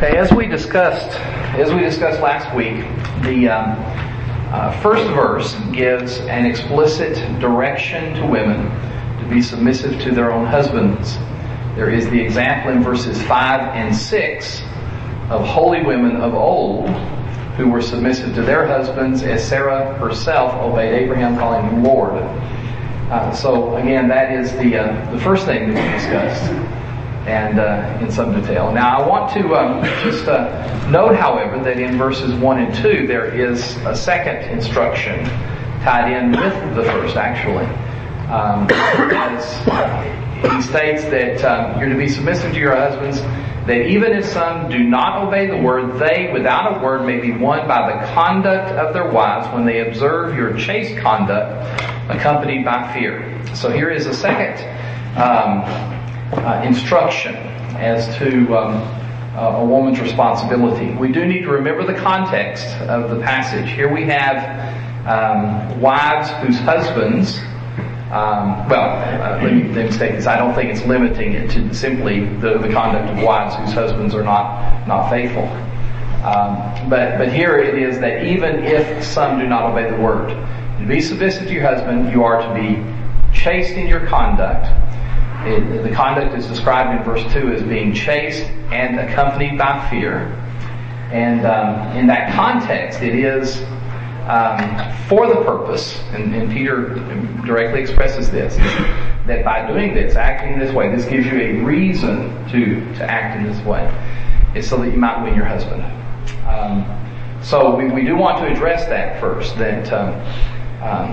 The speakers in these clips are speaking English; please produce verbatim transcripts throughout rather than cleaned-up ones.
Okay, as we discussed, as we discussed last week, the um, uh, first verse gives an explicit direction to women to be submissive to their own husbands. There is the example in verses five and six of holy women of old who were submissive to their husbands, as Sarah herself obeyed Abraham, calling him Lord. Uh, so again, that is the uh, the first thing that we discussed, and uh, in some detail. Now, I want to um, just uh, note, however, that in verses one and two there is a second instruction tied in with the first, actually. Um, as he states that um, you're to be submissive to your husbands, that even if some do not obey the word, they, without a word, may be won by the conduct of their wives when they observe your chaste conduct, accompanied by fear. So here is a second um, uh, instruction as to um, uh, a woman's responsibility. We do need to remember the context of the passage. Here we have um, wives whose husbands Um, well, uh, let, me, let me state this. I don't think it's limiting it to simply the, the conduct of wives whose husbands are not not faithful. Um, but but here it is that even if some do not obey the word, to be submissive to your husband, you are to be chaste in your conduct. It, the conduct is described in verse two as being chaste and accompanied by fear. And um, in that context, it is Um, for the purpose, and, and Peter directly expresses this, that by doing this, acting this way, this gives you a reason to, to act in this way. It's so that you might win your husband. Um, so we, we do want to address that first, that um, um,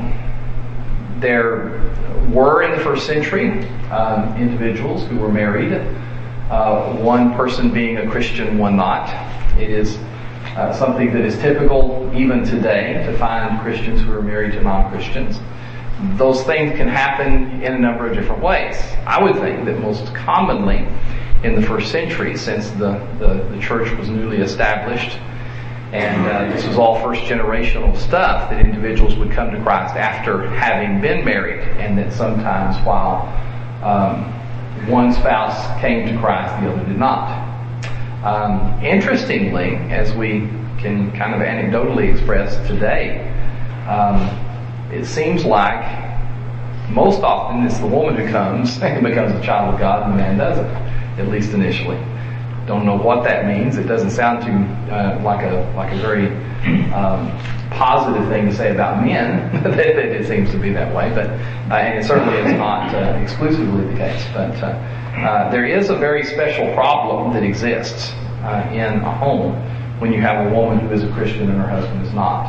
there were in the first century um, individuals who were married, uh, one person being a Christian, one not. It is Uh, something that is typical even today to find Christians who are married to non-Christians. Those things can happen in a number of different ways. I would think that most commonly in the first century, since the, the, the church was newly established, and uh, this was all first generational stuff, that individuals would come to Christ after having been married, and that sometimes while um, one spouse came to Christ, the other did not. Um, interestingly, as we can kind of anecdotally express today, um, it seems like most often it's the woman who comes and becomes a child of God, and the man doesn't, at least initially. Don't know what that means. It doesn't sound too uh, like a like a very um, positive thing to say about men. that it seems to be that way, but uh, and it certainly is not uh, exclusively the case, but. Uh, Uh, there is a very special problem that exists uh, in a home when you have a woman who is a Christian and her husband is not.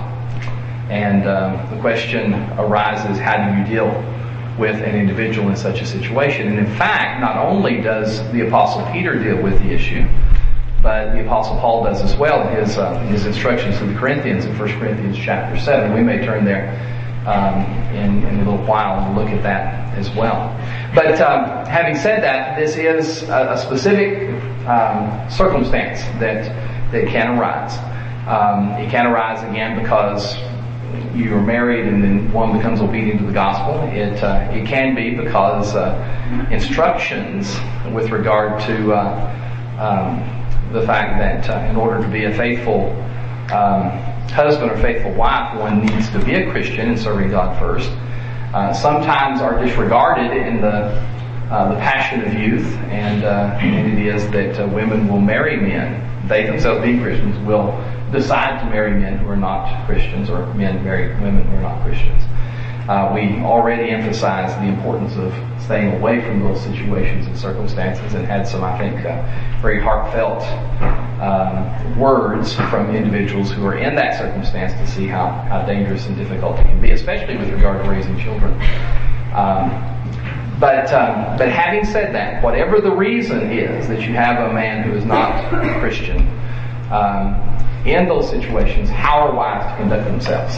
And um, the question arises, how do you deal with an individual in such a situation? And in fact, not only does the Apostle Peter deal with the issue, but the Apostle Paul does as well in his, uh, his instructions to the Corinthians in First Corinthians chapter seven. We may turn there Um, in, in a little while and look at that as well. But um, having said that, this is a, a specific um, circumstance that that can arise. Um, it can arise again because you are married and then one becomes obedient to the gospel. It uh, it can be because uh, instructions with regard to uh, um, the fact that uh, in order to be a faithful um, husband or faithful wife, one needs to be a Christian and serving God first. Uh, sometimes are disregarded in the uh, the passion of youth, and, uh, and it is that uh, women will marry men. They themselves, being Christians, will decide to marry men who are not Christians, or men marry women who are not Christians. Uh, we already emphasized the importance of staying away from those situations and circumstances, and had some, I think, uh, very heartfelt um, words from individuals who are in that circumstance to see how, how dangerous and difficult it can be, especially with regard to raising children. Um, but um, but having said that, whatever the reason is that you have a man who is not a Christian, um, in those situations, how are wives to conduct themselves?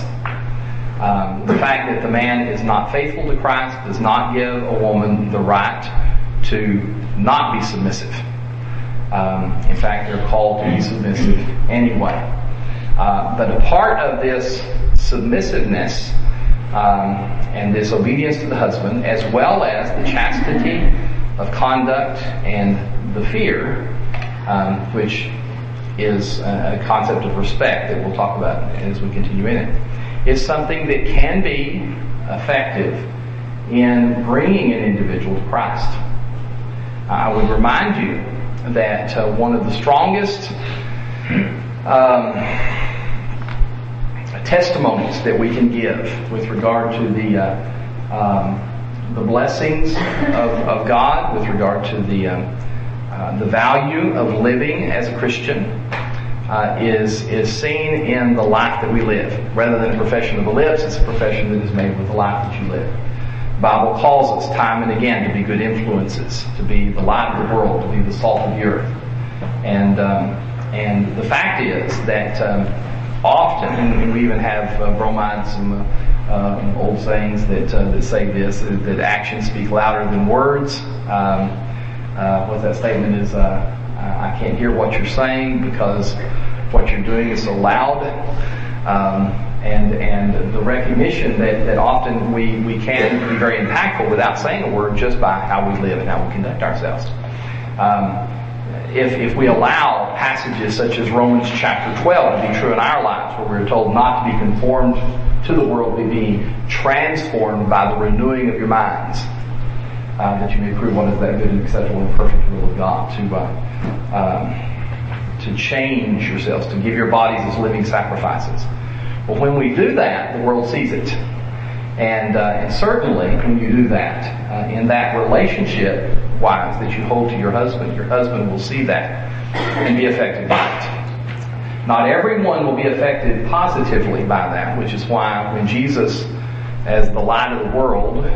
Um, the fact that the man is not faithful to Christ does not give a woman the right to not be submissive. Um, in fact, they're called to be submissive anyway. Uh, but a part of this submissiveness um, and this obedience to the husband, as well as the chastity of conduct and the fear, um, which is a concept of respect that we'll talk about as we continue in it. It's something that can be effective in bringing an individual to Christ. I would remind you that uh, one of the strongest um, testimonies that we can give with regard to the uh, um, the blessings of, of God, with regard to the um, uh, the value of living as a Christian, uh, is is seen in the life that we live. Rather than a profession of the lips, it's a profession that is made with the life that you live. The Bible calls us time and again to be good influences, to be the light of the world, to be the salt of the earth. And um, and the fact is that um, often, and we even have uh, bromides, some uh, um, old sayings that uh, that say this, that actions speak louder than words. Um, uh, what that statement is, uh, I can't hear what you're saying because what you're doing is so loud. Um, and and the recognition that, that often we, we can be very impactful without saying a word just by how we live and how we conduct ourselves. Um, if if we allow passages such as Romans chapter twelve to be true in our lives, where we're told not to be conformed to the world, but be transformed by the renewing of your minds, uh, that you may prove what is that good and acceptable and perfect will of God, to uh, um, to change yourselves, to give your bodies as living sacrifices. Well, when we do that, the world sees it. And, uh, and certainly when you do that, uh, in that relationship, wives, that you hold to your husband, your husband will see that and be affected by it. Not everyone will be affected positively by that, which is why when Jesus, as the light of the world,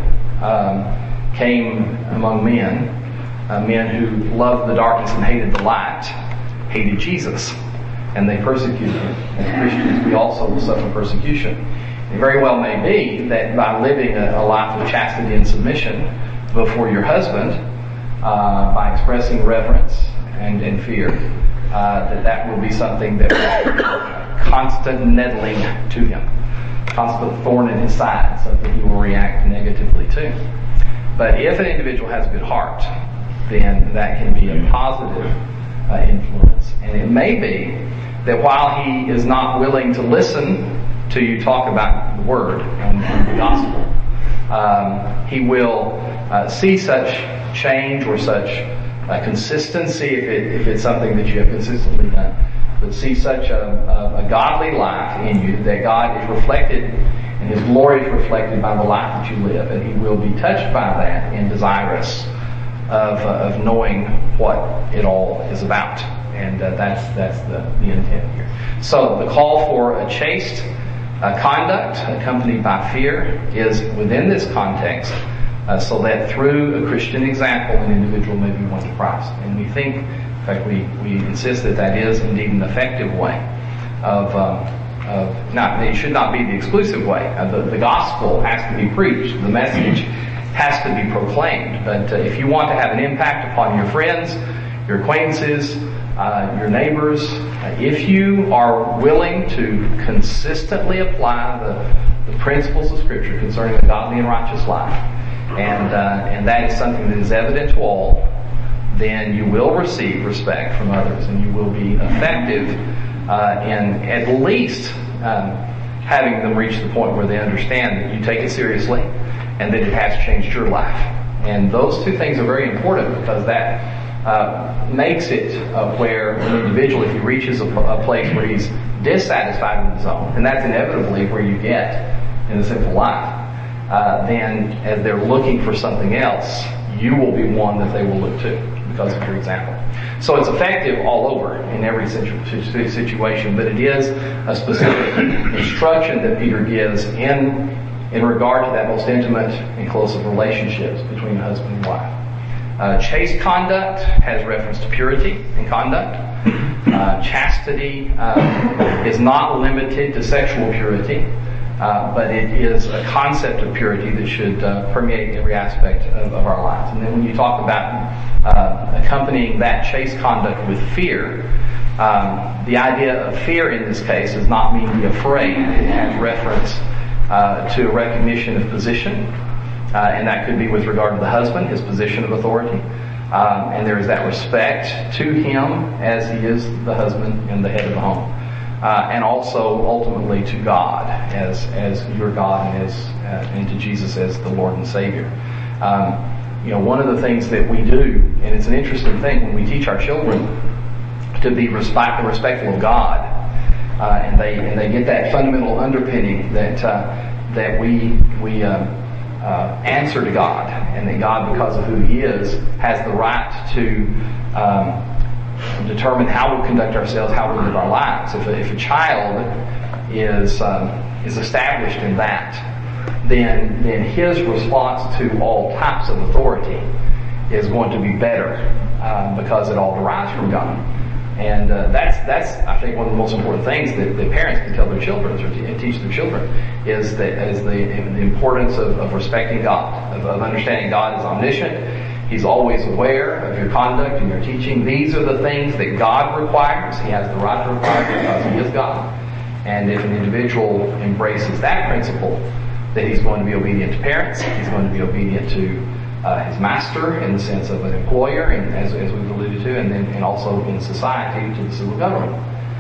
um, came among men, uh, men who loved the darkness and hated the light, hated Jesus. And they persecuted him. As Christians, we also will suffer persecution. It very well may be that by living a, a life of chastity and submission before your husband, uh, by expressing reverence and, and fear, uh, that that will be something that will constant nettling to him, constant thorn in his side, something he will react negatively to. But if an individual has a good heart, then that can be a positive uh, influence. And it may be that while he is not willing to listen to you talk about the Word and, and the Gospel, um, he will uh, see such change or such uh, consistency, if, it, if it's something that you have consistently done, but see such a, a, a godly life in you that God is reflected and His glory is reflected by the life that you live, and He will be touched by that and desirous of, uh, of knowing what it all is about. And uh, that's that's the, the intent here. So the call for a chaste uh, conduct accompanied by fear is within this context, uh, so that through a Christian example, an individual may be won to Christ. And we think, in fact, we, we insist that that is indeed an effective way of, um, of not, it should not be the exclusive way. Uh, the, the gospel has to be preached. The message has to be proclaimed. But uh, if you want to have an impact upon your friends, your acquaintances, Uh, your neighbors, uh, if you are willing to consistently apply the, the principles of Scripture concerning a godly and righteous life, and uh, and that is something that is evident to all, then you will receive respect from others, and you will be effective uh, in at least um, having them reach the point where they understand that you take it seriously and that it has changed your life. And those two things are very important, because that Uh, makes it uh, where an individual, if he reaches a, a place where he's dissatisfied with his own, and that's inevitably where you get in the sinful life, uh, then as they're looking for something else, you will be one that they will look to because of your example. So it's effective all over in every situ- situation, but it is a specific instruction that Peter gives in in regard to that most intimate and close of relationships between husband and wife. Uh, chaste conduct has reference to purity in conduct. Uh, chastity uh, is not limited to sexual purity, uh, but it is a concept of purity that should uh, permeate every aspect of, of our lives. And then when you talk about uh, accompanying that chaste conduct with fear, um, the idea of fear in this case does not mean be afraid. It has reference uh, to a recognition of position. Uh, and that could be with regard to the husband, his position of authority. Um, and there is that respect to him as he is the husband and the head of the home. Uh, and also ultimately to God as as your God and as uh, and to Jesus as the Lord and Savior. Um, you know, one of the things that we do, and it's an interesting thing when we teach our children to be respect, respectful of God, uh, and they and they get that fundamental underpinning that uh, that we we uh, uh, answer to God, and that God, because of who He is, has the right to Um, determine how we conduct ourselves, how we live our lives. If a, if a child is um, is established in that, then then his response to all types of authority is going to be better um, because it all derives from God. And uh, that's that's I think one of the most important things that, that parents can tell their children or te- teach their children is that is the the importance of, of respecting God, of, of understanding God is omniscient. He's always aware of your conduct and your teaching. These are the things that God requires. He has the right to require because He is God. And if an individual embraces that principle, that he's going to be obedient to parents, he's going to be obedient to uh, his master in the sense of an employer, and as, as we've alluded to, and then and also in society to the civil government.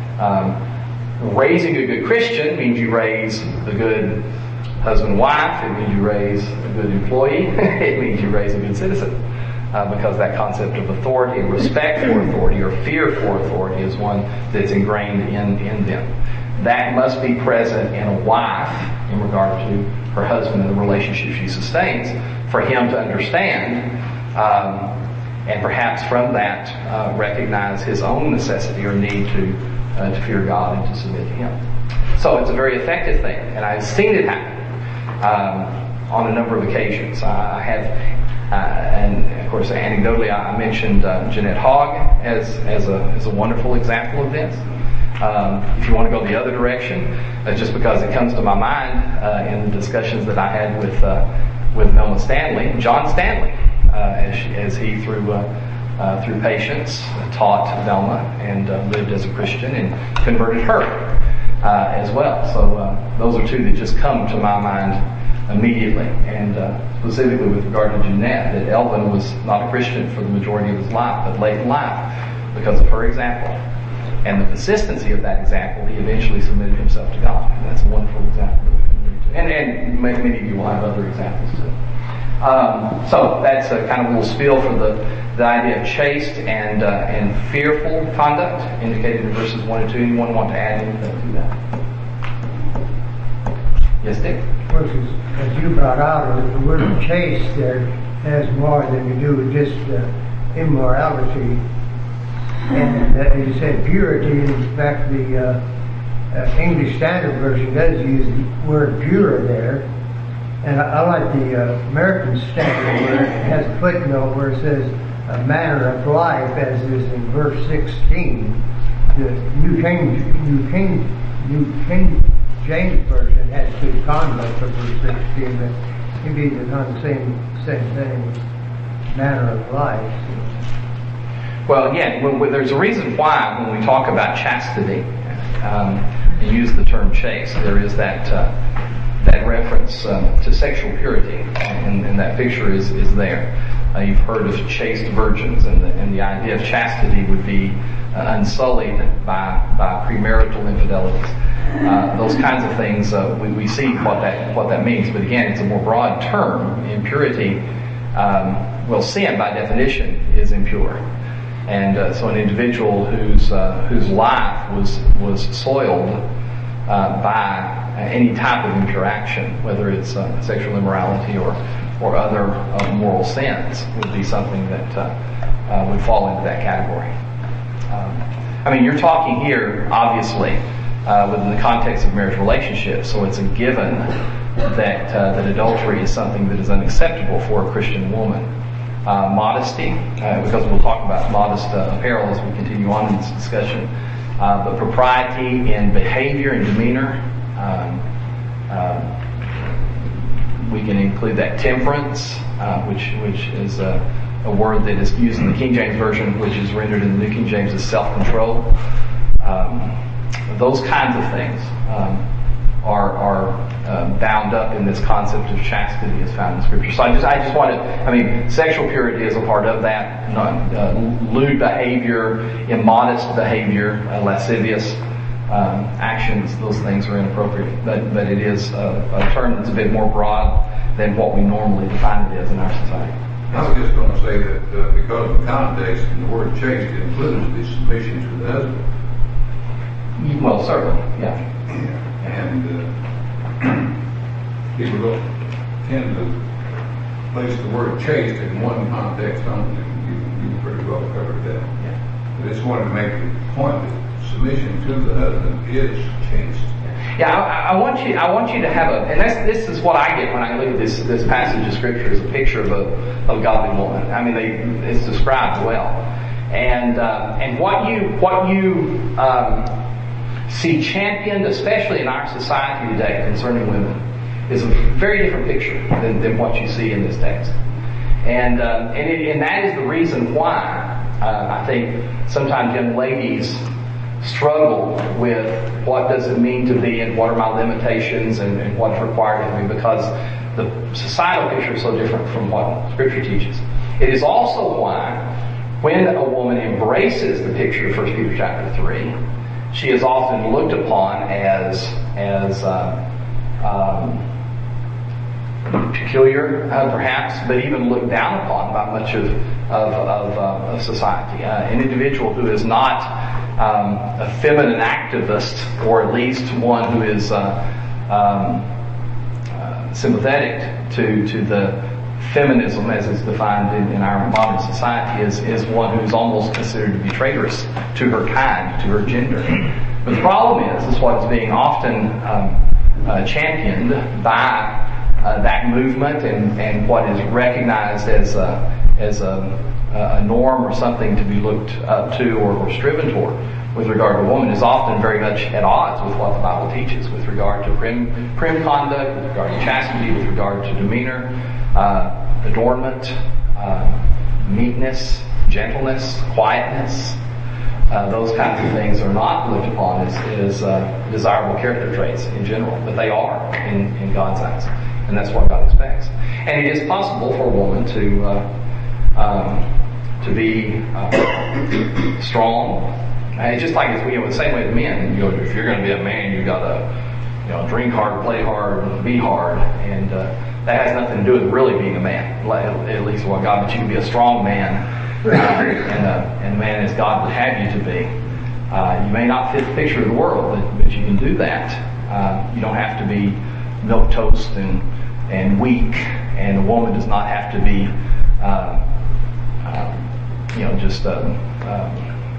Um, raising a good Christian means you raise a good husband and wife. It means you raise a good employee. It means you raise a good citizen. Uh, because that concept of authority, respect for authority, or fear for authority is one that's ingrained in, in them. That must be present in a wife in regard to her husband and the relationship she sustains for him to understand um, and perhaps from that uh, recognize his own necessity or need to, uh, to fear God and to submit to Him. So it's a very effective thing, and I've seen it happen um, on a number of occasions. I have Uh, and of course, anecdotally, I mentioned uh, Jeanette Hogg as as a as a wonderful example of this. Um, if you want to go the other direction, uh, just because it comes to my mind uh, in the discussions that I had with uh, with Velma Stanley, John Stanley, uh, as, she, as he through uh, uh, through patience taught Velma and uh, lived as a Christian and converted her uh, as well. So uh, those are two that just come to my mind immediately, and uh, specifically with regard to Jeanette, that Elvin was not a Christian for the majority of his life, but late in life, because of her example. And the consistency of that example, he eventually submitted himself to God. And that's a wonderful example. And, and many of you will have other examples too. Um, so that's a kind of a little spiel for the, the idea of chaste and uh, and fearful conduct, indicated in verses one and two. Anyone want to add anything to that? Yes, Dick? Of course, as you brought out, the word chaste there has more than to do with just uh, immorality. And uh, you said purity. In fact, the uh, uh, English Standard Version does use the word pure there. And I, I like the uh, American Standard where it has a footnote where it says a manner of life, as is in verse sixteen. The New King, New King, New King James Version has good conduct for verse sixteen, but maybe it's not the same same thing, manner of life. Well, again, when, when, there's a reason why when we talk about chastity um, and use the term chaste, there is that uh, that reference um, to sexual purity, and, and that picture is is there. Uh, you've heard of chaste virgins, and the, and the idea of chastity would be uh, unsullied by by premarital infidelities. Uh, those kinds of things, uh, we, we see what that what that means. But again, it's a more broad term. Impurity, um, well, sin by definition is impure, and uh, so an individual whose uh, whose life was was soiled uh, by any type of impure action, whether it's uh, sexual immorality or or other uh, moral sins, would be something that uh, uh, would fall into that category. Um, I mean, you're talking here, obviously, Uh, within the context of marriage relationships, so it's a given that uh, that adultery is something that is unacceptable for a Christian woman. Uh, modesty, uh, because we'll talk about modest uh, apparel as we continue on in this discussion, uh, but propriety in behavior and demeanor. Um, uh, we can include that temperance, uh, which which is a, a word that is used in the King James Version, which is rendered in the New King James as self-control. Um, Those kinds of things um, are are uh, bound up in this concept of chastity as found in Scripture. So I just I just want to, I mean, sexual purity is a part of that. Not, uh, lewd behavior, immodest behavior, uh, lascivious um, actions, those things are inappropriate. But but it is a, a term that's a bit more broad than what we normally define it as in our society. I was just going to say that uh, because of the context and the word chaste includes the submission to the husband. Well, certainly, yeah. And uh, people don't tend to place the word chaste in one context only. You, you pretty well covered that. Yeah. I just wanted to make the point that submission to the husband is chaste. Yeah, I, I want you. I want you to have a, and that's, this is what I get when I look at this this passage of Scripture, is a picture of a of a godly woman. I mean, they, it's described well, and uh, and what you what you um, see championed, especially in our society today, concerning women, is a very different picture than, than what you see in this text, and uh, and it, and that is the reason why uh, I think sometimes young ladies struggle with what does it mean to be and what are my limitations and, and what's required of me, because the societal picture is so different from what Scripture teaches. It is also why when a woman embraces the picture of First Peter chapter three, she is often looked upon as as uh, um, peculiar, uh, perhaps, but even looked down upon by much of of, of, uh, of society. Uh, an individual who is not um, a feminine activist, or at least one who is uh, um, uh, sympathetic to to the feminism as it's defined in, in our modern society, is is one who's almost considered to be traitorous to her kind, to her gender. But the problem is, is what is being often um, uh, championed by Uh, that movement and, and what is recognized as a, as a, a norm or something to be looked up to or, or striven toward with regard to a woman is often very much at odds with what the Bible teaches with regard to prim, prim conduct, with regard to chastity, with regard to demeanor, uh, adornment, uh, meekness, gentleness, quietness. Uh, those kinds of things are not looked upon as, as uh, desirable character traits in general, but they are in, in God's eyes. And that's what God expects. And it is possible for a woman to uh, um, to be uh, strong. And it's just like it's, you know, the same way with men. You know, if you're going to be a man, you got to, you know, drink hard, play hard, be hard, and uh, that has nothing to do with really being a man. At least what God, but you can be a strong man, uh, and a and a man as God would have you to be. Uh, you may not fit the picture of the world, but, but you can do that. Uh, you don't have to be milk toast and and weak, and a woman does not have to be, uh, uh, you know, just. Uh, uh,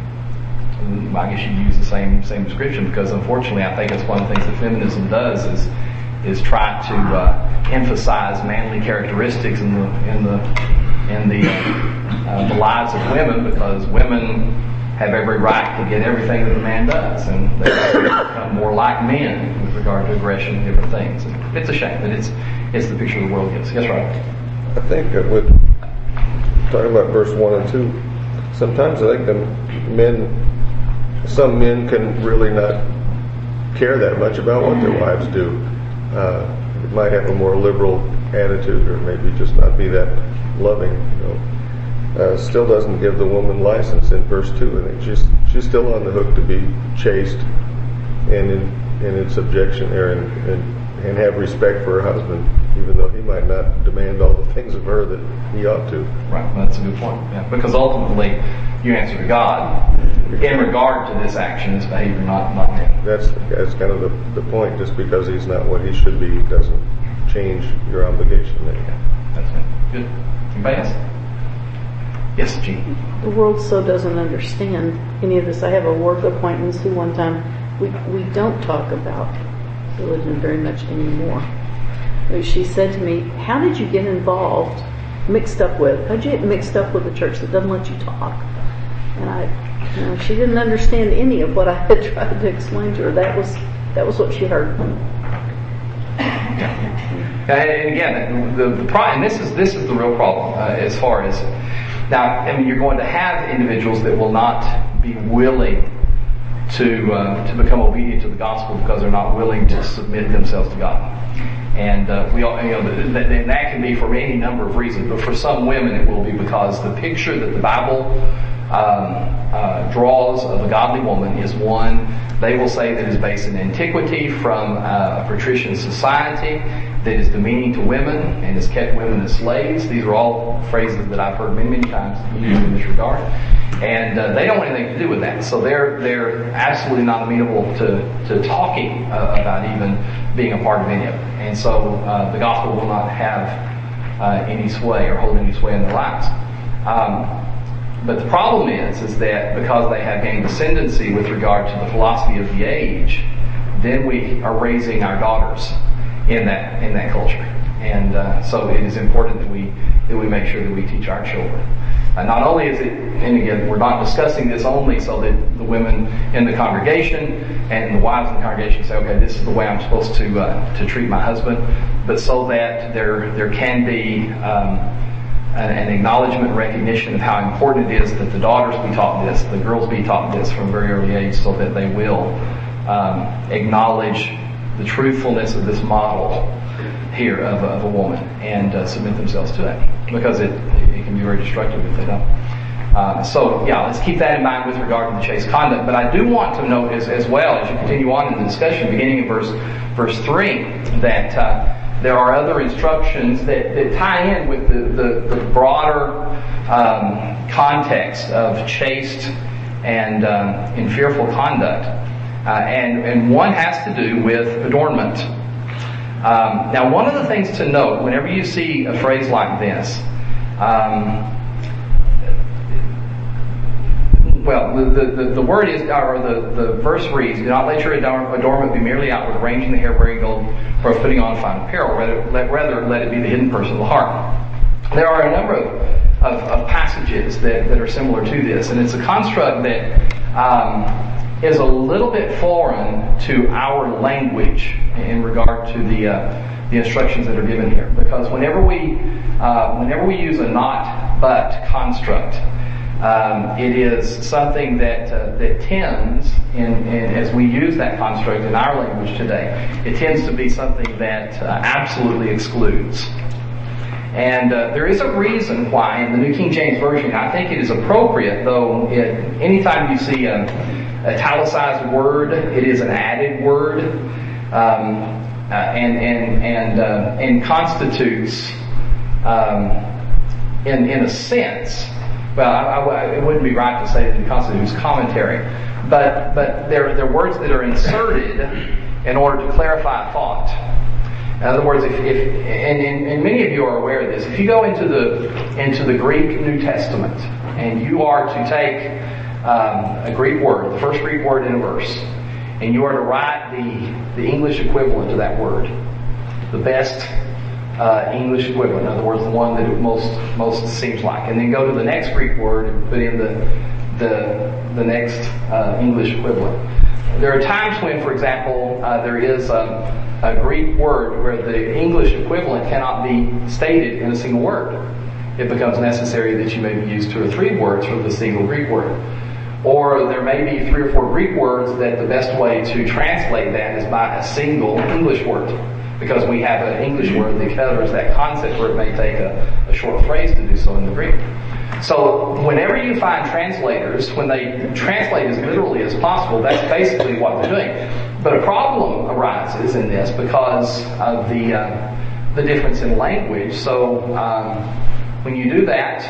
I guess you'd use the same same description, because unfortunately, I think that's one of the things that feminism does is is try to uh, emphasize manly characteristics in the in the in the uh, the lives of women, because women have every right to get everything that a man does, and they become more like men with regard to aggression and different things. And it's a shame, but it's it's the picture the world gives. Yes, right. I think that with talking about verse one and two, sometimes I think the men, some men can really not care that much about what their wives do. Uh, it might have a more liberal attitude, or maybe just not be that loving. You know. Uh, still doesn't give the woman license in verse two. I think she's she's still on the hook to be chaste and in and in subjection there, and, and and have respect for her husband, even though he might not demand all the things of her that he ought to. Right, well, that's a good point. Yeah, because ultimately, you answer to God in regard to this action, this behavior, not not him. That's that's kind of the the point. Just because he's not what he should be doesn't change your obligation there. Yeah, that's it. Good. Anybody else? Yes, Gene. The world so doesn't understand any of this. I have a work acquaintance who one time, we, we don't talk about religion very much anymore. She said to me, how did you get involved, mixed up with, how'd you get mixed up with a church that doesn't let you talk? And I, you know, she didn't understand any of what I had tried to explain to her. That was, that was what she heard. And again, the, the pro- and this is this is the real problem uh, as far as now. I mean, you're going to have individuals that will not be willing to uh, to become obedient to the gospel because they're not willing to submit themselves to God. And uh, we all, you know, that, that, that can be for any number of reasons, but for some women it will be because the picture that the Bible um, uh, draws of a godly woman is one they will say that is based in antiquity from uh, a patrician society that is demeaning to women and has kept women as slaves. These are all phrases that I've heard many, many times used in this regard. And uh, they don't want anything to do with that. So they're they're absolutely not amenable to, to talking uh, about even being a part of any of it. And so uh, the gospel will not have uh, any sway or hold any sway in their lives. Um, but the problem is, is that because they have gained ascendancy with regard to the philosophy of the age, then we are raising our daughters in that in that culture. And uh, so it is important that we that we make sure that we teach our children. Uh, not only is it, and again, we're not discussing this only so that the women in the congregation and the wives in the congregation say, okay, this is the way I'm supposed to uh, to treat my husband, but so that there there can be um, an, an acknowledgement and recognition of how important it is that the daughters be taught this, the girls be taught this from a very early age, so that they will um, acknowledge the truthfulness of this model here of, of a woman and uh, submit themselves to it, because it it can be very destructive if they don't. Uh, so yeah, let's keep that in mind with regard to the chaste conduct. But I do want to note as, as well, as you continue on in the discussion, beginning in verse verse three, that uh, there are other instructions that, that tie in with the, the, the broader um, context of chaste and um, and fearful conduct, uh, and and one has to do with adornment. Um, now, one of the things to note whenever you see a phrase like this, um, well, the, the, the word is, or the, the verse reads, do not let your adornment be merely outward, arranging the hair, wearing gold, or putting on fine apparel. Rather let, rather, let it be the hidden person of the heart. There are a number of, of, of passages that, that are similar to this, and it's a construct that um, is a little bit foreign to our language in regard to the uh, the instructions that are given here. Because whenever we uh, whenever we use a not but construct, um, it is something that uh, that tends, in, in as we use that construct in our language today, it tends to be something that uh, absolutely excludes. And uh, there is a reason why in the New King James Version, I think it is appropriate, though, it, anytime you see a italicized word, it is an added word, um, uh, and and and uh, and constitutes, um, in in a sense, well, I, I, it wouldn't be right to say that it constitutes commentary, but but they're they're words that are inserted in order to clarify a thought. In other words, if, if and, and, and many of you are aware of this, if you go into the into the Greek New Testament and you are to take um, a Greek word, the first Greek word in a verse, and you are to write the the English equivalent to that word, the best uh, English equivalent, in other words, the one that it most most seems like, and then go to the next Greek word and put in the the the next uh, English equivalent. There are times when, for example, uh, there is a a Greek word where the English equivalent cannot be stated in a single word. It becomes necessary that you maybe use two or three words for the single Greek word. Or there may be three or four Greek words that the best way to translate that is by a single English word, because we have an English word that covers that concept where it may take a, a short phrase to do so in the Greek. So whenever you find translators, when they translate as literally as possible, that's basically what they're doing. But a problem arises in this because of the uh, the difference in language. So um, when you do that,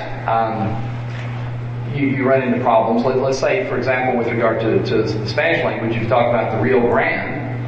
um, you, you run into problems. Let, let's say, for example, with regard to, to the Spanish language, you've talked about the Rio Grande.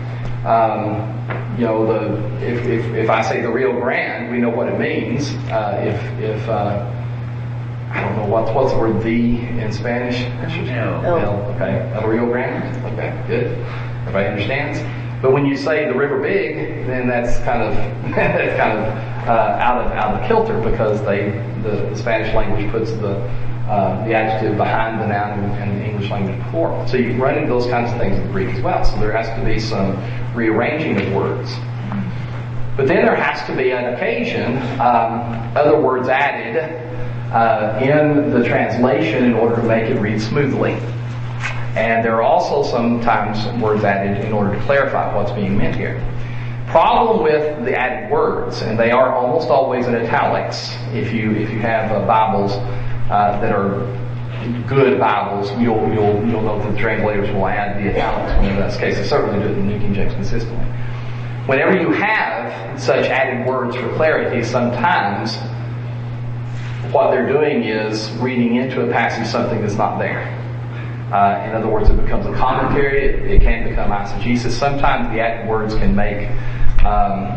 Um, you know, the if, if if I say the Rio Grande, we know what it means. Uh, if if uh, I don't know what's what's the word "the" in Spanish. El. El. Okay, El Rio Grande. Okay, good. Everybody understands. But when you say the River Big, then that's kind of that's kind of uh, out of out of kilter, because they the, the Spanish language puts the uh, the adjective behind the noun and the English language before. So you run into those kinds of things in Greek as well. So there has to be some rearranging of words. But then there has to be on occasion um, other words added uh, in the translation in order to make it read smoothly. And there are also sometimes words added in order to clarify what's being meant here. Problem with the added words, and they are almost always in italics. If you if you have uh, Bibles uh, that are good Bibles, you'll you'll you'll know that the translators will add the italics when that's the case. They certainly do it in the New King James consistently. Whenever you have such added words for clarity, sometimes what they're doing is reading into a passage something that's not there. Uh, in other words, it becomes a commentary. It, it can become eisegesis. Sometimes the added words can make um,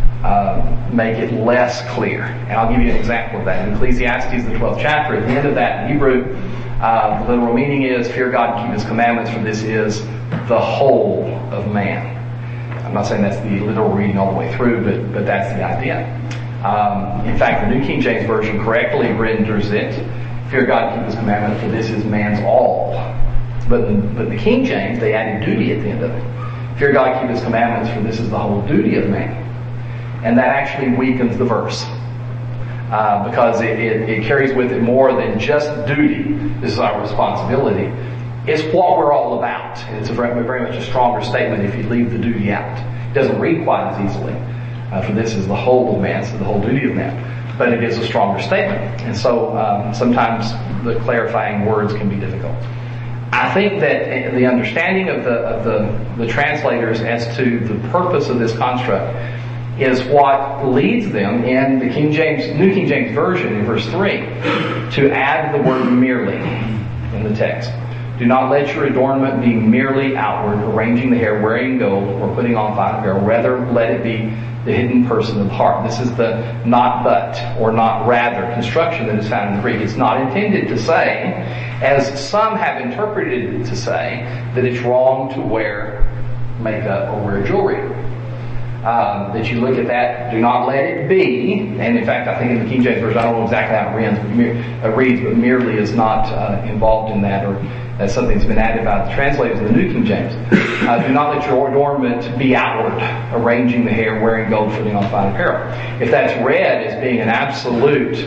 uh, make it less clear. And I'll give you an example of that. In Ecclesiastes, the twelfth chapter, at the end of that in Hebrew, uh, the literal meaning is, fear God and keep His commandments, for this is the whole of man. I'm not saying that's the literal reading all the way through, but, but that's the idea. Um, in fact, the New King James Version correctly renders it, fear God and keep His commandments, for this is man's all. But in, but the King James, they added duty at the end of it. Fear God, keep His commandments, for this is the whole duty of man. And that actually weakens the verse. Uh, because it, it, it carries with it more than just duty. This is our responsibility. It's what we're all about. It's a very, very much a stronger statement if you leave the duty out. It doesn't read quite as easily. Uh, for this is the whole of man, so the whole duty of man. But it is a stronger statement. And so um, sometimes the clarifying words can be difficult. I think that the understanding of the of the, the translators as to the purpose of this construct is what leads them in the King James, New King James Version in verse three to add the word merely in the text. Do not let your adornment be merely outward, arranging the hair, wearing gold, or putting on fine apparel. Rather, let it be the hidden person of the heart. This is the not but or not rather construction that is found in the Greek. It's not intended to say, as some have interpreted it to say, that it's wrong to wear makeup or wear jewelry. Um, that you look at that, do not let it be, and in fact I think in the King James Version, I don't know exactly how it reads, but, mere, uh, reads, but merely is not uh, involved in that, or that's something that's been added by the translators of the New King James. Uh, do not let your adornment be outward, arranging the hair, wearing gold, putting on fine apparel. If that's read as being an absolute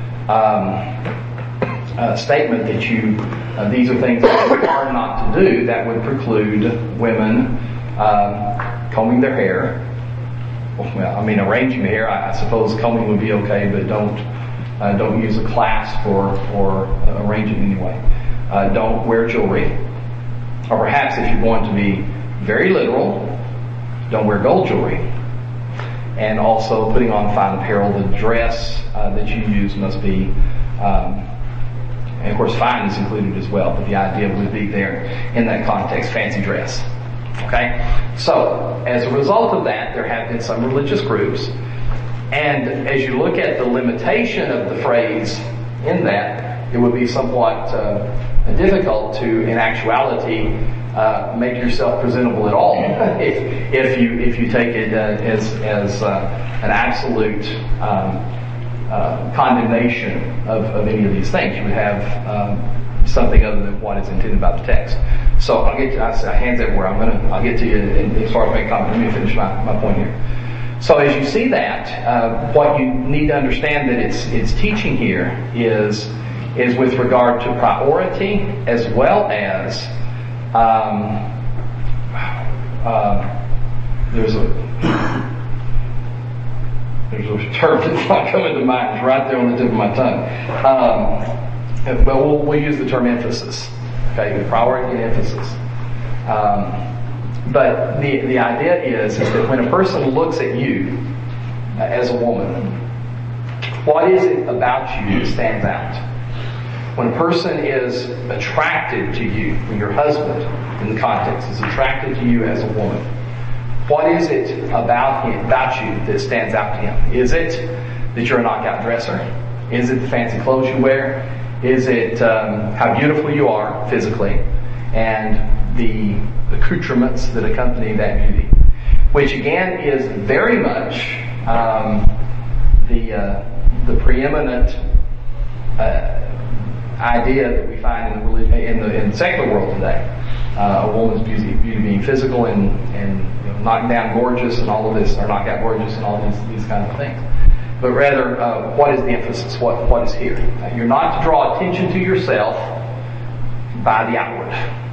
um, uh, statement that you, uh, these are things that you are not to do, that would preclude women um, combing their hair. Well, I mean, arranging the hair, I, I suppose combing would be okay, but don't uh, don't use a clasp or or uh, arrange it anyway. Uh, don't wear jewelry, or perhaps if you want to be very literal, don't wear gold jewelry. And also, putting on fine apparel, the dress uh, that you use must be, um, and of course, fine is included as well. But the idea would be there in that context, fancy dress. Okay? So, as a result of that, there have been some religious groups, and as you look at the limitation of the phrase in that, it would be somewhat uh, difficult to, in actuality, uh, make yourself presentable at all if, if you if you take it uh, as as uh, an absolute um, uh, condemnation of, of any of these things. You would have um, something other than what is intended by the text. So I'll get to, I, I hands everywhere. I'm gonna, I'll get to you as far as making comment. Let me finish my, my point here. So as you see that, uh, what you need to understand that it's, it's teaching here is, is with regard to priority as well as, um, uh, there's a, there's a term that's not coming to mind. It's right there on the tip of my tongue. Um, but we'll, we'll use the term emphasis. Okay, priority and emphasis. Um, but the the idea is, is that when a person looks at you uh, as a woman, what is it about you that stands out? When a person is attracted to you, when your husband, in the context, is attracted to you as a woman, what is it about him, about you that stands out to him? Is it that you're a knockout dresser? Is it the fancy clothes you wear? Is it um, how beautiful you are physically and the accoutrements that accompany that beauty? Which again is very much um, the uh, the preeminent uh, idea that we find in the religion, in the in the secular world today. Uh, a woman's beauty, beauty being physical and and you know, knocked down gorgeous and all of this, or knocked out gorgeous and all these these kinds of things. But rather, uh, what is the emphasis? What what is here? Uh, you're not to draw attention to yourself by the outward.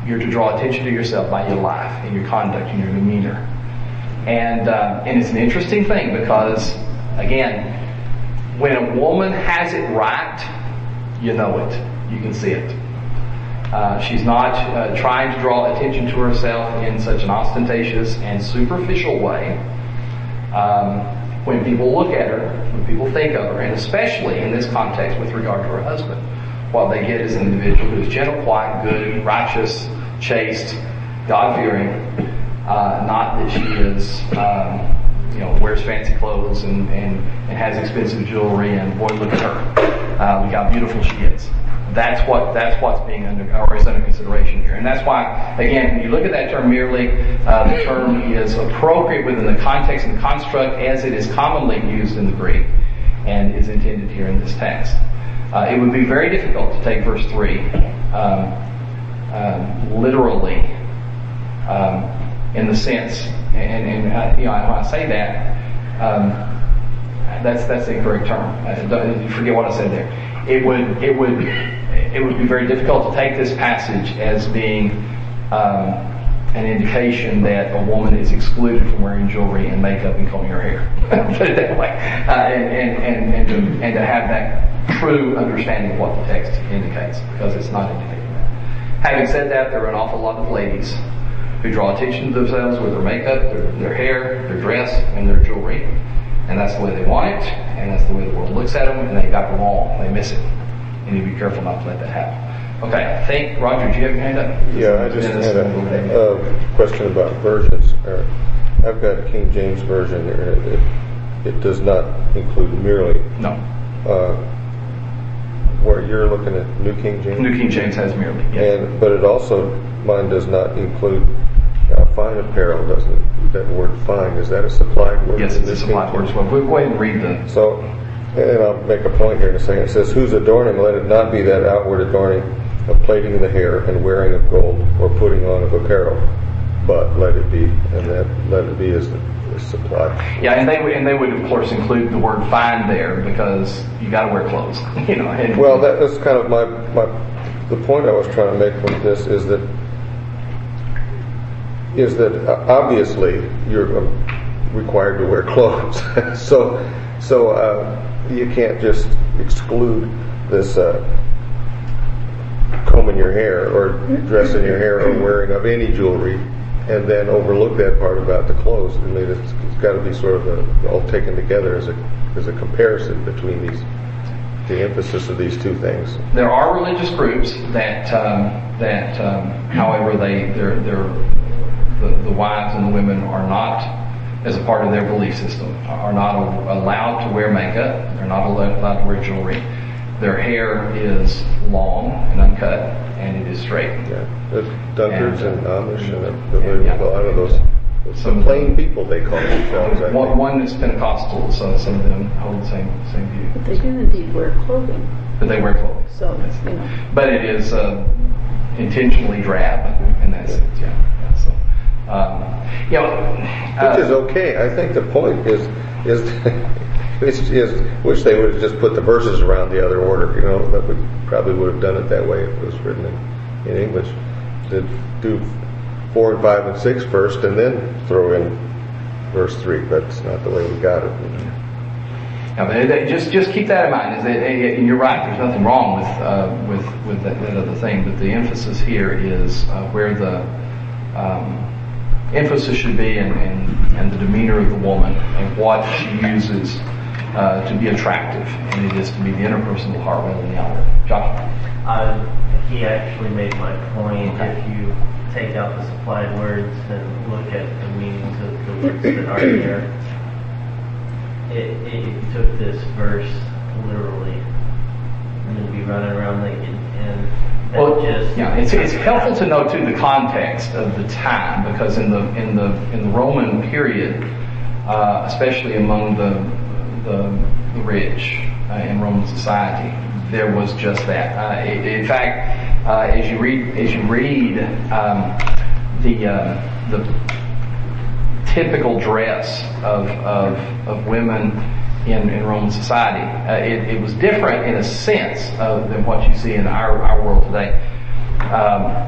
You're to draw attention to yourself by your life and your conduct and your demeanor. And uh, and it's an interesting thing because, again, when a woman has it right, you know it. You can see it. Uh, she's not uh, trying to draw attention to herself in such an ostentatious and superficial way. Um, when people look at her, when people think of her, and especially in this context with regard to her husband, what they get is an individual who is gentle, quiet, good, righteous, chaste, God-fearing. Uh, not that she is, um, you know, wears fancy clothes and, and, and has expensive jewelry and boy, look at her. Uh, look how beautiful she is. That's what that's what's being under or is under consideration here, and that's why, again, when you look at that term merely, uh, the term is appropriate within the context and construct as it is commonly used in the Greek, and is intended here in this text. Uh, it would be very difficult to take verse three um, um, literally um, in the sense, and, and uh, you know, when I say that, um, that's that's the incorrect term. I don't, forget what I said there. It would it would it would be very difficult to take this passage as being um, an indication that a woman is excluded from wearing jewelry and makeup and combing her hair. Put it that way, uh, and, and and and to, and to have that true understanding of what the text indicates, because it's not indicating that. Having said that, there are an awful lot of ladies who draw attention to themselves with their makeup, their, their hair, their dress, and their jewelry. And that's the way they want it, and that's the way the world looks at them, and they got them all. They miss it. You need to be careful not to let that happen. Okay, I think, Roger, do you have your hand up? Yeah, I just had a uh, question about versions. Uh, I've got King James Version here. It, it does not include merely. No. Uh, where you're looking at New King James? New King James has merely, yes. And, but it also, mine does not include uh, fine apparel, doesn't it? That word fine, is that a supplied word? Yes, it's a supplied word as well. We'll go ahead and read the... So, and I'll make a point here in a second. It says, whose adorning, let it not be that outward adorning of plaiting the hair and wearing of gold or putting on of apparel, but let it be, and that let it be as the as supplied. Yeah, and they would, and they would of course include the word fine there because you got to wear clothes, you know. And, well, that, that's kind of my my the point I was trying to make with this is that is that uh, obviously you're uh, required to wear clothes, so so uh, you can't just exclude this uh, combing your hair or dressing your hair or wearing of any jewelry, and then overlook that part about the clothes. I mean, it's, it's got to be sort of a, all taken together as a as a comparison between these, the emphasis of these two things. There are religious groups that um, that, um, however, they they're, they're the, the wives and the women are not, as a part of their belief system, are not allowed to wear makeup. They're not allowed to wear jewelry. Their hair is long and uncut, and it is straight. Yeah, the Dunkers and, and Amish and, and, and yeah. a lot of those. Some plain people they call themselves. I one, think. one is Pentecostal, so some of them hold the same same view. But they do indeed wear clothing. But they wear clothing. So, you know. But it is uh, intentionally drab in that sense. Yeah. yeah so, um, you know, uh, which is okay. I think the point is is is, is wish they would have just put the verses around the other order. You know, that we probably would have done it that way if it was written in, in English. To do four and five and six first, and then throw in verse three. That's not the way we got it. Yeah, but it, just just keep that in mind. Is that, and you're right. There's nothing wrong with uh, with with that, that other thing. But the emphasis here is uh, where the um, emphasis should be, and and and the demeanor of the woman, and what she uses uh, to be attractive, and it is to be the interpersonal heart rather than the outward. Josh, uh, he actually made my point. Okay. If you take out the supplied words and look at the meanings of the words that are there, it, it, if you took this verse literally, and then be running around naked, and that well, just yeah, it's it's helpful to know too the context of the time, because in the in the in the Roman period, uh, especially among the the, the rich uh, in Roman society, there was just that. Uh, it, in fact. Uh, as you read, as you read um, the uh, the typical dress of of, of women in, in Roman society, uh, it, it was different in a sense of, than what you see in our, our world today. Um,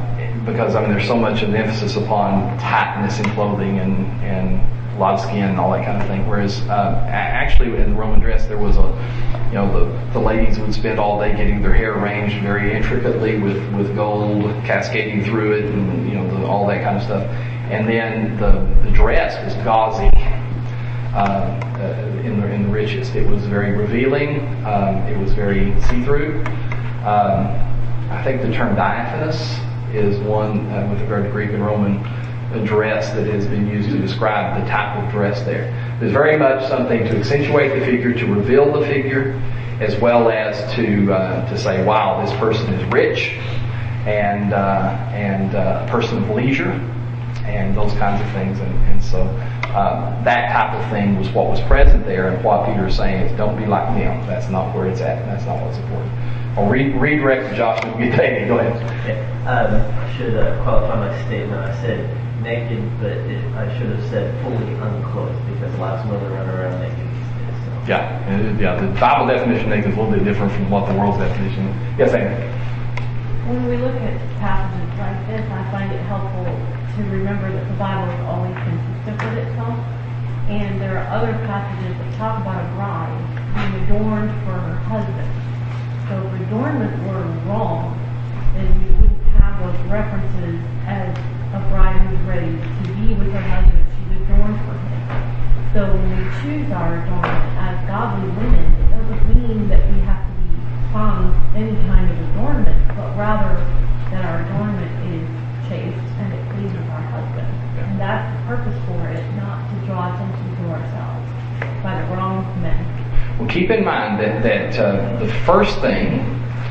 because I mean there's so much of an emphasis upon tightness in clothing and and a lot of skin and all that kind of thing. Whereas uh, actually in the Roman dress there was a, you know, the, the ladies would spend all day getting their hair arranged very intricately with, with gold cascading through it and, you know, the, all that kind of stuff. And then the, the dress was gauzy uh, uh, in the in the richest. It was very revealing. Um, it was very see-through. Um, I think the term diaphanous is one uh, with regard to Greek and Roman a dress that has been used to describe the type of dress there. There's very much something to accentuate the figure, to reveal the figure, as well as to uh, to say, wow, this person is rich and uh, and uh, a person of leisure and those kinds of things. And, and so uh, that type of thing was what was present there, and what Peter is saying is don't be like them. That's not where it's at, and that's not what's important. I'll re- redirect to Joshua. Go ahead. Yeah, um, I should uh, qualify my statement. I said naked, but it, I should have said fully unclothed, because lots of women run around naked these days. So. Yeah, yeah. The Bible definition naked is a little bit different from what the world's definition is. Yes, Amy. When we look at passages like this, I find it helpful to remember that the Bible is always consistent with itself, and there are other passages that talk about a bride being adorned for her husband. So if adornment were wrong, then we wouldn't have those references as a bride who's ready to be with her husband. She's adorned for him. So when we choose our adornment as godly women, it doesn't mean that we have to be fond any kind of adornment, but rather that our adornment is chaste and it pleases our husband. And that's the purpose for it, not to draw attention to ourselves by the wrong men. Well, keep in mind that, that uh, the first thing,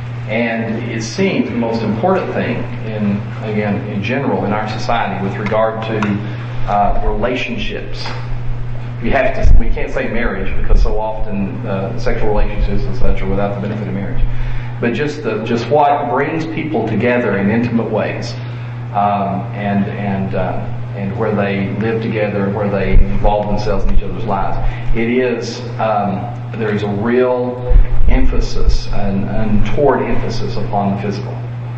and it seems the most important thing in, again, in general in our society with regard to uh, relationships. We have to, we can't say marriage because so often uh, sexual relationships and such are without the benefit of marriage. But just the, just what brings people together in intimate ways, um, and and uh, and where they live together, where they involve themselves in each other's lives. It is um, there is a real emphasis, an untoward emphasis upon the physical.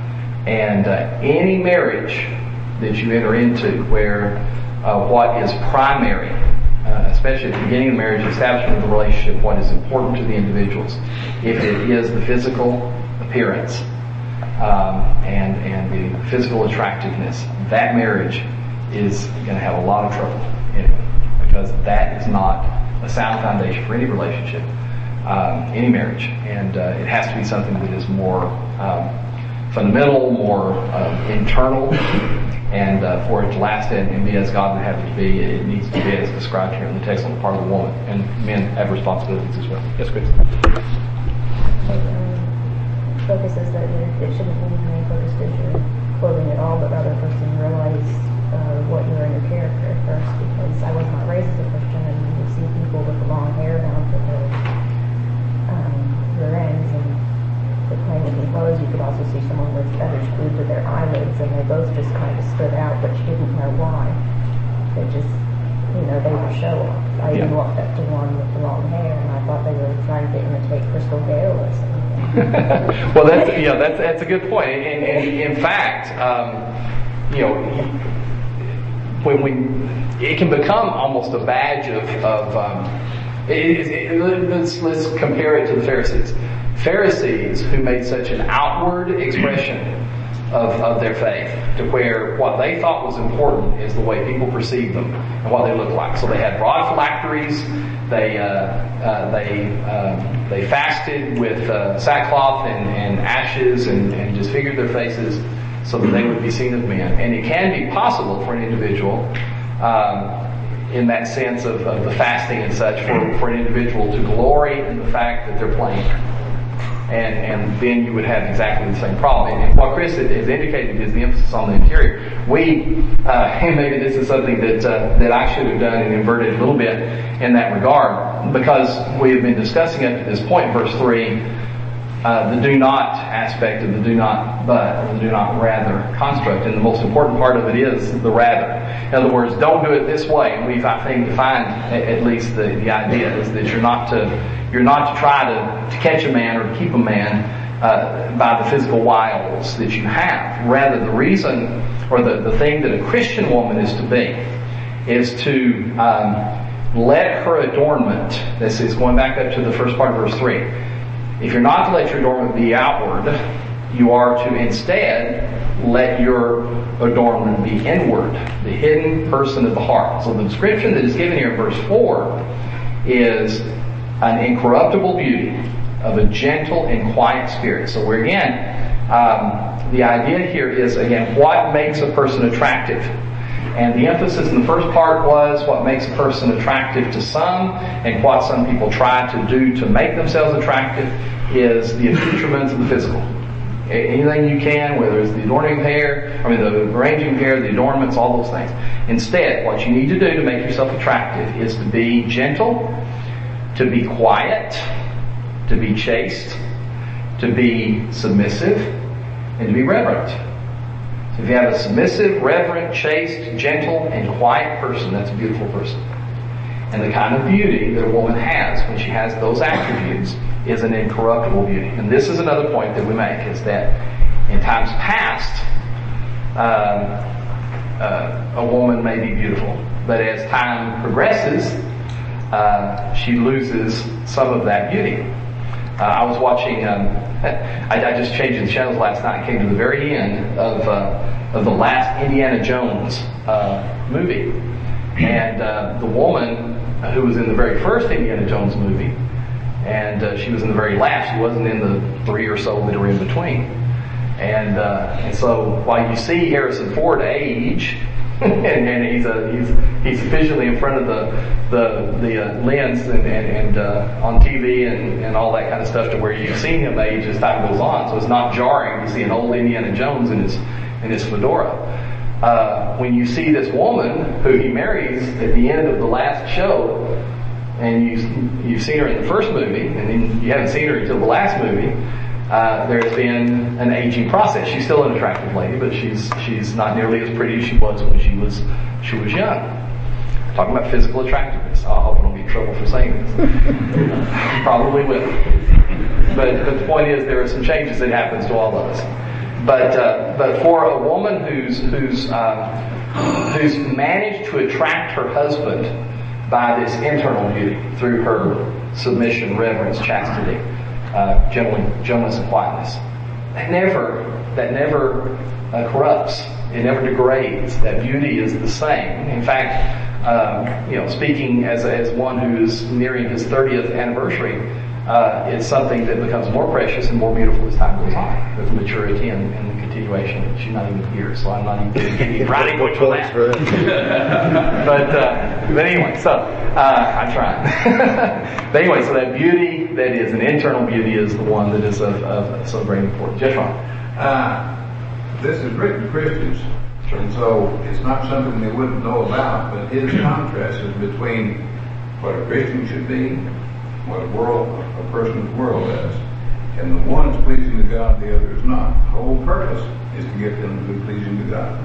And uh, any marriage that you enter into where uh, what is primary, uh, especially at the beginning of the marriage, establishment of the relationship, what is important to the individuals, if it is the physical appearance um, and, and the physical attractiveness, that marriage is going to have a lot of trouble in it, because that is not a sound foundation for any relationship. Um, any marriage, and uh, it has to be something that is more um, fundamental, more uh, internal, and uh, for it to last and, and be as God would have it to be, it needs to be as described here in the text on the part of the woman, and men have responsibilities as well. Yes, Chris? Focuses that it shouldn't be main focus is your clothing at all, but rather first to realize uh, what you are in your character first, because I was not raised as a Christian, and you see people with the long hair down to their their ends and the plain looking clothes. You could also see someone with feathers glued to their eyelids, and they both just kind of stood out, but you didn't know why. They just, you know, they were show off. I even Yeah. walked up to one with the long hair, and I thought they were trying to imitate Crystal Gale or something. Well, that's yeah, that's that's a good point. And, and in fact, um, you know, when we, it can become almost a badge of. of um, It, it, it, let's, let's compare it to the Pharisees. Pharisees who made such an outward expression of, of their faith, to where what they thought was important is the way people perceived them and what they looked like. So they had broad phylacteries. They uh, uh, they um, they fasted with uh, sackcloth and, and ashes and, and disfigured their faces so that they would be seen of men. And it can be possible for an individual. Um, in that sense of, of the fasting and such, for, for an individual to glory in the fact that they're plain. And and then you would have exactly the same problem. And, and what Chris has indicated is the emphasis on the interior. We, uh, and maybe this is something that uh, that I should have done and inverted a little bit in that regard, because we have been discussing up to this point, verse three, uh, the do not aspect of the do not but, or the do not rather construct. And the most important part of it is the rather. In other words, don't do it this way. And we've, I think, defined at least the, the idea is that you're not to you're not to try to, to catch a man or to keep a man uh, by the physical wiles that you have. Rather, the reason or the, the thing that a Christian woman is to be is to um, let her adornment, this is going back up to the first part of verse three, if you're not to let your adornment be outward, you are to instead let your adornment be inward, the hidden person of the heart. So the description that is given here in verse four is an incorruptible beauty of a gentle and quiet spirit. So we're again, um, the idea here is again, what makes a person attractive? And the emphasis in the first part was what makes a person attractive to some, and what some people try to do to make themselves attractive is the accoutrements of the physical. Anything you can, whether it's the adorning of hair, I mean the arranging of hair, the adornments, all those things. Instead, what you need to do to make yourself attractive is to be gentle, to be quiet, to be chaste, to be submissive, and to be reverent. So if you have a submissive, reverent, chaste, gentle, and quiet person, that's a beautiful person. And the kind of beauty that a woman has when she has those attributes is an incorruptible beauty. And this is another point that we make, is that in times past, um, uh, a woman may be beautiful, but as time progresses, uh, she loses some of that beauty. Uh, I was watching, um, I, I just changed the channels last night, came to the very end of, uh, of the last Indiana Jones uh, movie. And uh, the woman who was in the very first Indiana Jones movie, and uh, she was in the very last, she wasn't in the three or so that are in between. And uh, and so while you see Harrison Ford age, and, and he's a, he's he's visually in front of the the the uh, lens and and, and uh, on T V and, and all that kind of stuff, to where you've seen him age as time goes on. So it's not jarring to see an old Indiana Jones in his in his fedora. Uh, when you see this woman who he marries at the end of the last show, and you you've seen her in the first movie, and then you haven't seen her until the last movie, uh, there has been an aging process. She's still an attractive lady, but she's she's not nearly as pretty as she was when she was she was young. Talking about physical attractiveness. I hope I don't get in trouble for saying this. Probably will. But, but the point is, there are some changes that happens to all of us. But uh, but for a woman who's who's uh, who's managed to attract her husband by this internal beauty through her submission, reverence, chastity, uh, gentleness, and quietness, that never that never uh, corrupts. It never degrades. That beauty is the same. In fact, um, you know, speaking as as one who is nearing his thirtieth anniversary. Uh, it's something that becomes more precious and more beautiful as time goes on, with maturity and, and the continuation. She's not even here, so I'm not even getting writing points for that. but, uh, but anyway, so uh, I'm trying. But anyway, so that beauty that is an internal beauty is the one that is of, of so great importance. Yes, Ron? Uh, this is written to Christians, and so it's not something they wouldn't know about, but his contrast is between what a Christian should be, what a world, a person's world is. And the one's pleasing to God, the other is not. The whole purpose is to get them to be pleasing to God.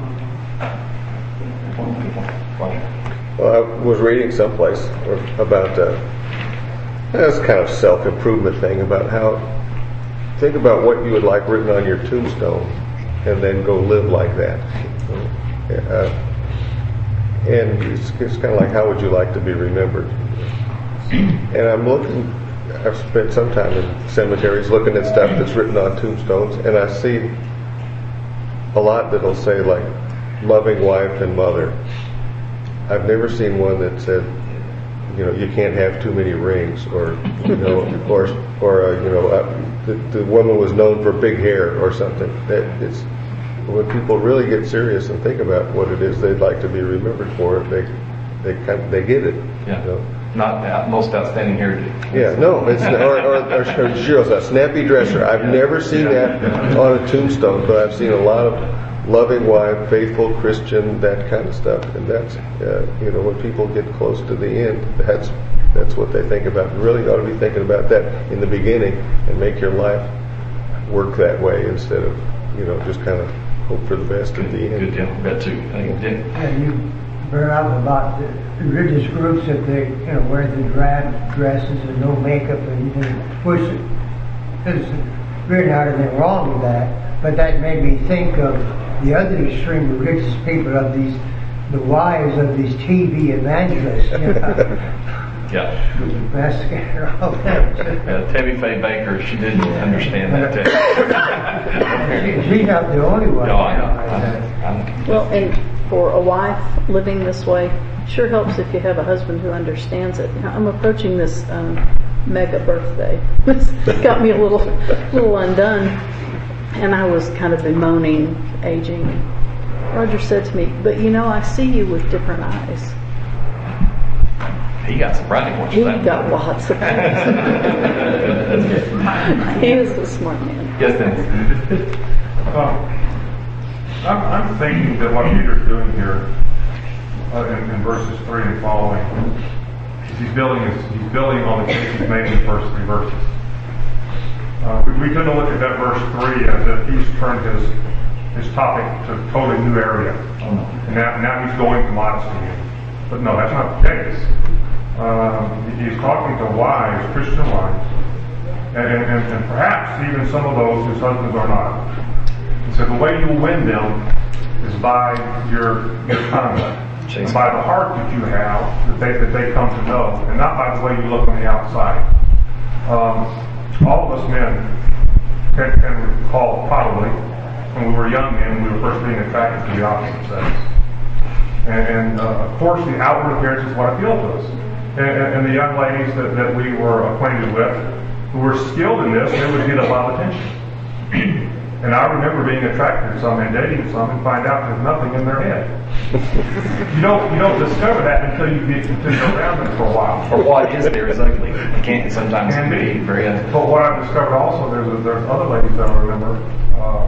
Well, I was reading someplace about uh, this kind of self-improvement thing, about how, think about what you would like written on your tombstone, and then go live like that. Uh, and it's, it's kind of like, how would you like to be remembered? And I'm looking, I've spent some time in cemeteries looking at stuff that's written on tombstones, and I see a lot that'll say, like, loving wife and mother. I've never seen one that said, you know, you can't have too many rings, or, you know, or, or uh, you know, uh, the, the woman was known for big hair or something. That it's, when people really get serious and think about what it is they'd like to be remembered for, they they kind of, they get it. Yeah. You know? Not the most outstanding hairdo. Yeah, no, it's or, or, or, or she was a snappy dresser. I've never seen that on a tombstone, but I've seen a lot of loving wife, faithful Christian, that kind of stuff. And that's, uh, you know, when people get close to the end, that's that's what they think about. You really ought to be thinking about that in the beginning and make your life work that way instead of, you know, just kind of hope for the best at the end. Good deal. That too. I think it And you brought up about the religious groups that they, you know, wear the drab dresses and no makeup and, and push it. Because really not anything wrong with that, but that made me think of the other extreme religious people, of these, the wives of these T V evangelists. You know? Yeah. Massacre, all that. Yeah, Tammy Faye Baker, she didn't understand that too. She's not the only one. No, I know. I know. Well, and for a wife living this way, sure helps if you have a husband who understands it. Now, I'm approaching this um, mega birthday. It's got me a little, little undone, and I was kind of bemoaning aging. Roger said to me, "But you know, I see you with different eyes." He got some brownie points. He got lots of things. He was a smart man. Yes, then. Um, I'm, I'm thinking that what Peter's doing here uh, in, in verses three and following is he's building his, he's building on the case he's made in the first three verses. Uh, we, we tend to look at that verse three as if he's turned his his topic to a totally new area, and now, now he's going to modesty. But no, that's not the case. Um, he's talking to wives, Christian wives, and, and, and perhaps even some of those whose husbands are not. He said the way you win them is by your, your conduct, and by the heart that you have that they, that they come to know, and not by the way you look on the outside. Um, all of us men can, can recall probably when we were young men, we were first being attracted to the opposite sex. And, and uh, of course, the outward appearance is what appealed to us. And, and the young ladies that, that we were acquainted with, who were skilled in this, they would get a lot of attention. And I remember being attracted to some and dating some and find out there's nothing in their head. you don't you don't discover that until you get until you're around them for a while. Or what is there is ugly. It can't sometimes Can be be very ugly. But what I've discovered also, there's a, there's other ladies that I remember, uh,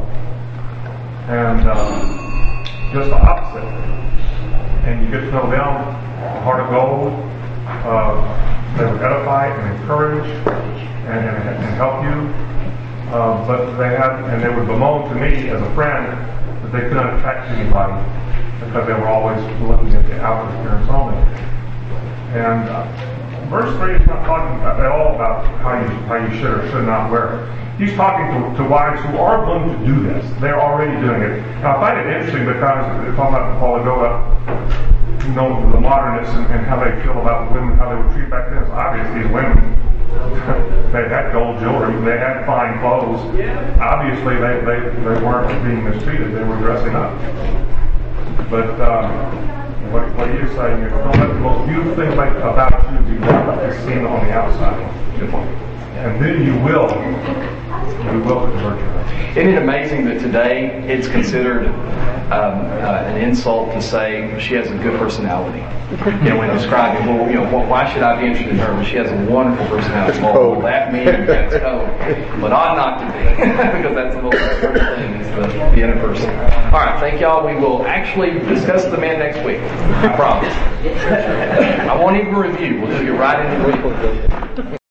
and uh, just the opposite. And you get to know them, a heart of gold. Uh, they would edify and encourage and, and, and help you. Uh, but they had, and they would bemoan to me as a friend that they couldn't attract anybody because they were always looking at the outward appearance only. And uh, verse three is not talking about, at all about how you how you should or should not wear it. He's talking to, to wives who are going to do this. They're already doing it. Now, I find it interesting because it's talking about Paul Agoda, you know, the modernists and, and how they feel about women, how they were treated back then. It's obvious these women, they had gold jewelry, they had fine clothes. Obviously, they, they, they weren't being mistreated, they were dressing up. But um, what, what you're saying is, don't let the most beautiful thing about you be seen on the outside. And then you will, you will convert your life. Isn't it amazing that today it's considered um, uh, an insult to say she has a good personality? You know, when describing, well, you know, why should I be interested in her? Well, she has a wonderful personality. Well, that means that's code. But ought not to be, because that's the most important thing, is the, the inner person. All right, thank y'all. We will actually discuss the man next week. I promise. I won't even review. We'll just get right into it.